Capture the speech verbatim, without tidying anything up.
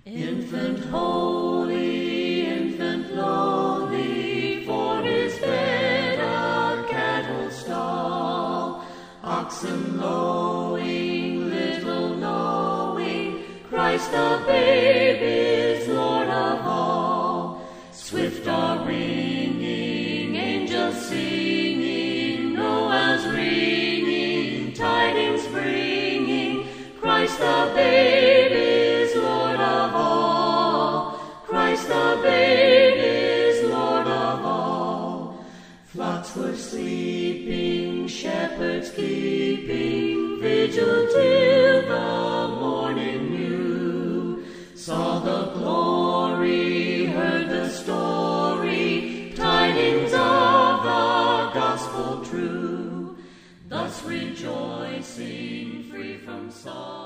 Infant holy, infant lowly, for his bed a cattle stall, oxen lowing, little knowing, Christ the babe is Lord of all. Swift are ringing, angels singing, Noah's ringing, tidings bringing, Christ the babe is Lord of all. Christ the babe is Lord of all. Flocks were sleeping, shepherds keeping vigil till the morning new. Saw the glory, heard the story, tidings of the gospel true. Thus rejoicing, free from sorrow,